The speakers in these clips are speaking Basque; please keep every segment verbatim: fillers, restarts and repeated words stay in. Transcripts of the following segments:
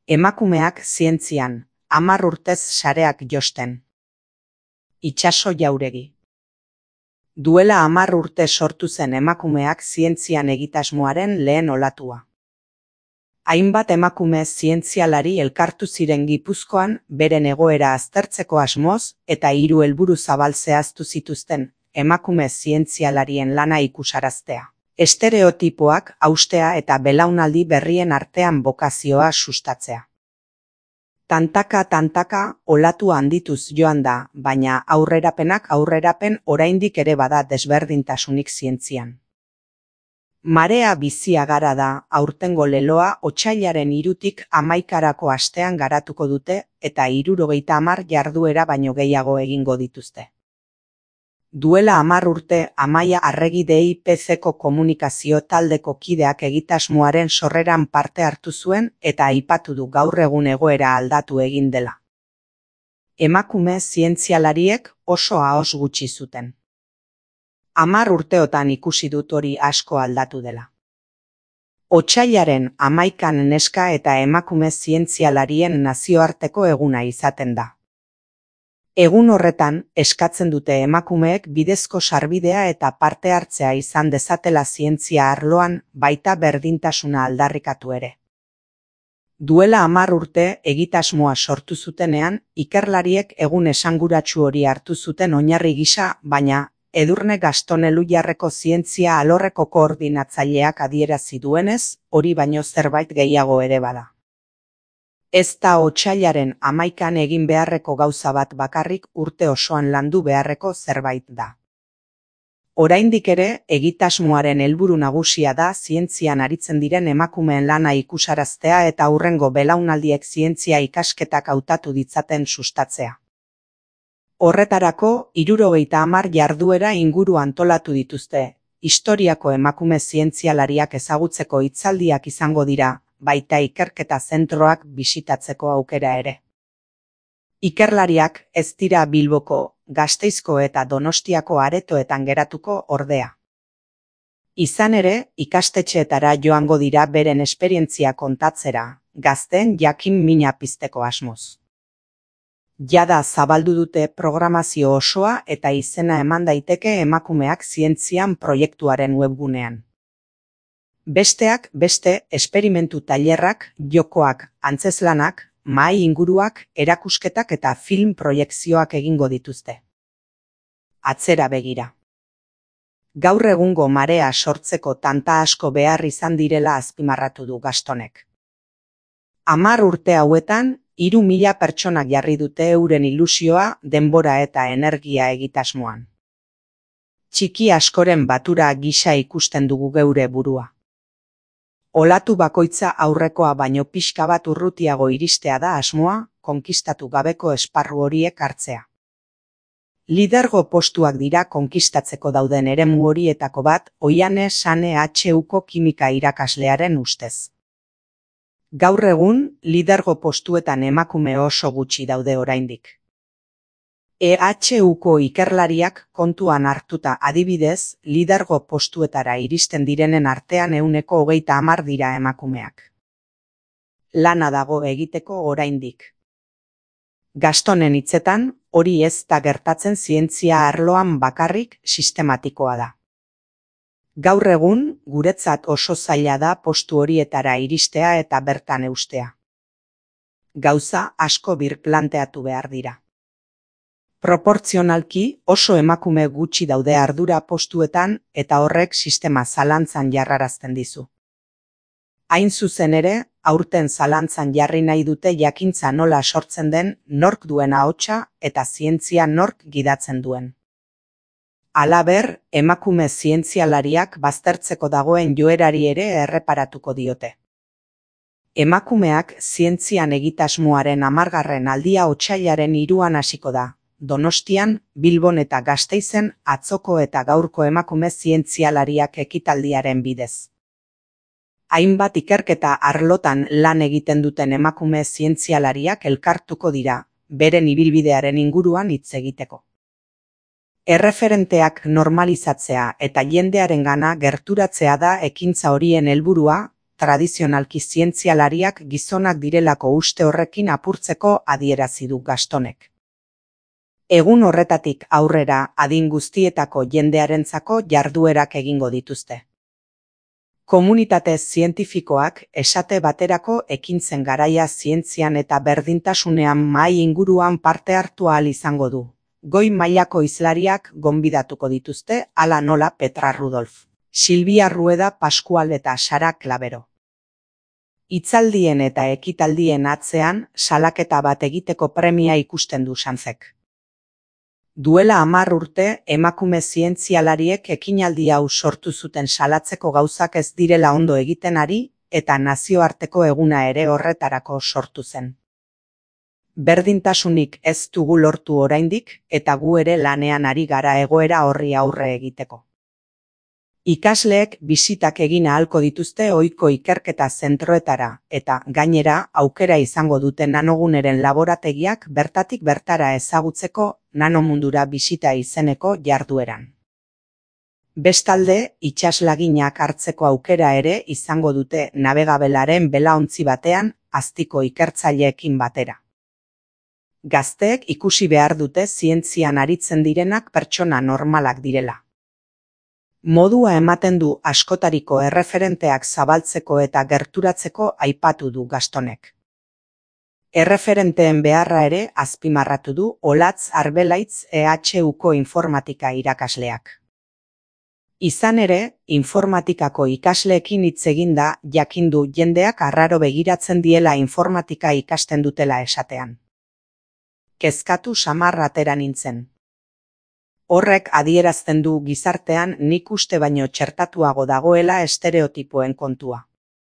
Emakumeak zientzian, hamar urtez sareak josten. Itsaso Jauregi. Duela hamar urte sortu zen emakumeak zientzian egitasmoaren lehen olatua. Hainbat emakume zientzialari elkartu ziren Gipuzkoan beren egoera aztertzeko asmoz eta hiru helburu zabal zehaztu zituzten, emakume zientzialarien lana ikusaraztea, estereotipoak haustea eta belaunaldi berrien artean bokazioa sustatzea. Tantaka-tantaka olatua handituz joan da, baina aurrerapenak aurrerapen oraindik ere bada desberdintasunik zientzian. Marea bizia gara da, aurtengo leloa otsailaren hirutik hamaikarako astean garatuko dute eta hirurogeita hamar jarduera baino gehiago egingo dituzte. Duela hamar urte Amaia Arregi D I P C-ko komunikazio taldeko kideak egitasmoaren sorreran parte hartu zuen eta aipatu du gaur egun egoera aldatu egin dela. Emakume zientzialariek oso ahoz gutxi zuten. Hamar urteotan ikusi dut hori asko aldatu dela. Otsailaren hamaikan neska eta emakume zientzialarien nazioarteko eguna izaten da. Egun horretan, eskatzen dute emakumeek bidezko sarbidea eta parte hartzea izan dezatela zientzia arloan, baita berdintasuna aldarrikatu ere. Duela hamar urte egitasmoa sortu zutenean, ikerlariek egun esanguratsu hori hartu zuten oinarri gisa, baina Edurne Gaston Elujarreko zientzia alorreko koordinatzaileak adierazi duenez, hori baino zerbait gehiago ere bada. Ez da otsailaren hamaikan egin beharreko gauza bat bakarrik urte osoan landu beharreko zerbait da. Oraindik ere, egitasmoaren helburu nagusia da zientzian aritzen diren emakumeen lana ikusaraztea eta hurrengo belaunaldiek zientzia ikasketak hautatu ditzaten sustatzea. Horretarako, hirurogeita hamar jarduera inguru antolatu dituzte, historiako emakume zientzialariak ezagutzeko hitzaldiak izango dira, baita ikerketa zentroak bisitatzeko aukera ere. Ikerlariak ez dira Bilboko, Gasteizko eta Donostiako aretoetan geratuko ordea. Izan ere, ikastetxeetara joango dira beren esperientzia kontatzera, gazteen jakin mina pizteko asmoz. Jada zabaldu dute programazio osoa eta izena eman daiteke emakumeak zientzian proiektuaren webgunean. Besteak beste esperimentu tailerrak, jokoak, antzeslanak, mahai inguruak, erakusketak eta film proiekzioak egingo dituzte. Atzera begira. Gaur egungo marea sortzeko tanta asko behar izan direla azpimarratu du Gastonek. Hamar urte hauetan, hiru mila pertsonak jarri dute euren ilusioa, denbora eta energia egitasmoan. Txiki askoren batura gisa ikusten dugu geure burua. Olatu bakoitza aurrekoa baino pixka bat urrutiago iristea da asmoa, konkistatu gabeko esparru horiek hartzea. Lidergo postuak dira konkistatzeko dauden eremu horietako bat, Oiane Sane H Uko kimika irakaslearen ustez. Gaur egun, lidergo postuetan emakume oso gutxi daude oraindik. E H Uko ikerlariak kontuan hartuta adibidez, lidergo postuetara iristen direnen artean ehuneko hogeita hamar dira emakumeak. Lana dago egiteko oraindik. Gastonen hitzetan, hori ez da gertatzen zientzia arloan bakarrik, sistematikoa da. Gaur egun, guretzat oso zaila da postu horietara iristea eta bertan eustea. Gauza asko birplanteatu behar dira. Proportzionalki oso emakume gutxi daude ardura postuetan eta horrek sistema zalantzan jarrarazten dizu. Hain zuzen ere, aurten zalantzan jarri nahi dute jakintza nola sortzen den, nork duen ahotsa eta zientzia nork gidatzen duen. Halaber, emakume zientzialariak baztertzeko dagoen joerari ere erreparatuko diote. Emakumeak zientzian egitasmoaren hamargarren aldia otsailaren hiruan hasiko da, Donostian, Bilbon eta Gasteizen atzoko eta gaurko emakume zientzialariak ekitaldiaren bidez. Hainbat ikerketa arlotan lan egiten duten emakume zientzialariak elkartuko dira, beren ibilbidearen inguruan hitz egiteko. Erreferenteak normalizatzea eta jendearengana gerturatzea da ekintza horien helburua, tradizionalki zientzialariak gizonak direlako uste horrekin apurtzeko adierazi du Gastonek. Egun horretatik aurrera adin guztietako jendearentzako jarduerak egingo dituzte. Komunitate zientifikoak esate baterako ekintzen garaia zientzian eta berdintasunean mahai inguruan parte hartu ahal izango du. Goi mailako hizlariak gonbidatuko dituzte, hala nola Petra Rudolf, Silvia Rueda Pascual eta Sara Clavero. Hitzaldien eta ekitaldien atzean salaketa bat egiteko premia ikusten du Sanzek. Duela hamar urte emakume zientzialariek ekinaldi hau sortu zuten salatzeko gauzak ez direla ondo egiten ari eta nazioarteko eguna ere horretarako sortu zen. Berdintasunik ez dugu lortu oraindik eta gu ere lanean ari gara egoera horri aurre egiteko. Ikasleek bisitak egin ahalko dituzte ohiko ikerketa zentroetara eta gainera aukera izango dute nanoguneren laborategiak bertatik bertara ezagutzeko nanomundura bisita izeneko jardueran. Bestalde, itsaslaginak hartzeko aukera ere izango dute nabegabelaren belaontzi batean aztiko ikertzaileekin batera. Gazteek ikusi behar dute zientzian aritzen direnak pertsona normalak direla. Modua ematen du askotariko erreferenteak zabaltzeko eta gerturatzeko aipatu du Gastonek. Erreferenteen beharra ere azpimarratu du Olatz Arbelaitz E H Uko informatika irakasleak. Izan ere, informatikako ikasleekin hitz eginda jakin du jendeak arraro begiratzen diela informatika ikasten dutela esatean. Kezkatu samar atera nintzen. Horrek adierazten du gizartean nik uste baino txertatuago dagoela estereotipoen kontua.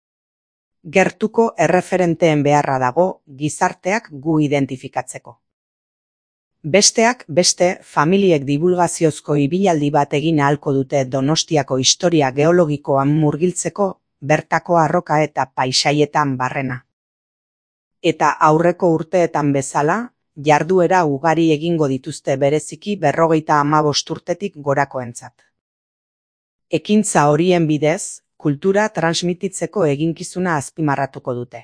Gertuko erreferenteen beharra dago gizarteak gu identifikatzeko. Besteak beste familiek divulgaziozko ibilaldi bat egin ahalko dute Donostiako historia geologikoan murgiltzeko bertako arroka eta paisaietan barrena. Eta aurreko urteetan bezala, jarduera ugari egingo dituzte bereziki berrogeita hamabost urtetik gorakoentzat. Ekintza horien bidez, kultura transmititzeko eginkizuna azpimarratuko dute.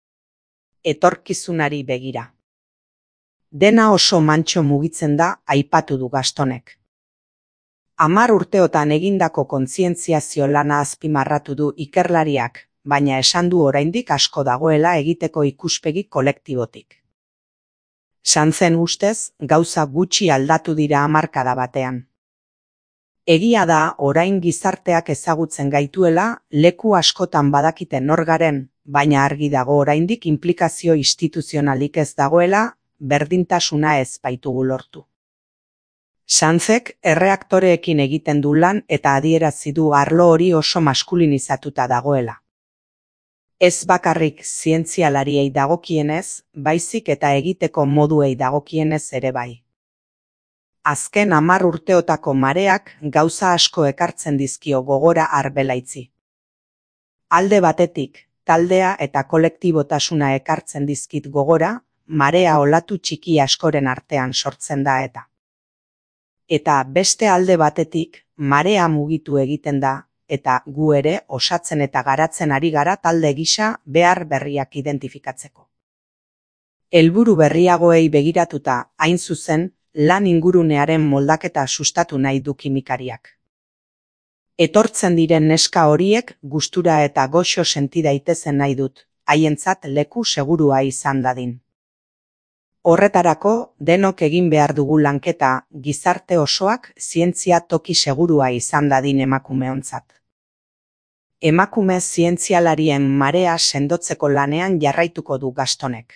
Etorkizunari begira. Dena oso mantso mugitzen da, aipatu du Gastonek. Hamar urteotan egindako kontzientziazio lana azpimarratu du ikerlariak, baina esan du oraindik asko dagoela egiteko ikuspegi kolektibotik. Sanzen ustez, gauza gutxi aldatu dira hamarkada batean. Egia da, orain gizarteak ezagutzen gaituela, leku askotan badakiten nor garen, baina argi dago oraindik inplikazio instituzionalik ez dagoela, berdintasuna ez baitugu lortu. Sanzek erreaktoreekin egiten du lan eta adierazi du arlo hori oso maskulinizatuta dagoela. Ez bakarrik zientzialariei dagokienez, baizik eta egiteko moduei dagokienez ere bai. Azken hamar urteotako mareak gauza asko ekartzen dizkio gogora Arbelaitzi. Alde batetik, taldea eta kolektibotasuna ekartzen dizkit gogora, marea olatu txiki askoren artean sortzen da eta. Eta beste alde batetik, marea mugitu egiten da, eta gu ere osatzen eta garatzen ari gara talde gisa behar berriak identifikatzeko. Helburu berriagoei begiratuta, hain zuzen, lan ingurunearen moldaketa sustatu nahi du kimikariak. Etortzen diren neska horiek gustura eta goxo senti daitezen nahi dut, haientzat leku segurua izan dadin. Horretarako, denok egin behar dugu lanketa, gizarte osoak zientzia toki segurua izan dadin emakumeontzat. Emakume zientzialarien marea sendotzeko lanean jarraituko du Gastonek.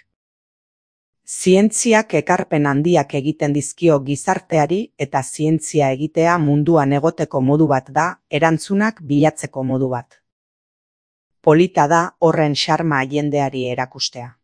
Zientziak ekarpen handiak egiten dizkio gizarteari eta zientzia egitea munduan egoteko modu bat da, erantzunak bilatzeko modu bat. Polita da horren xarma jendeari erakustea.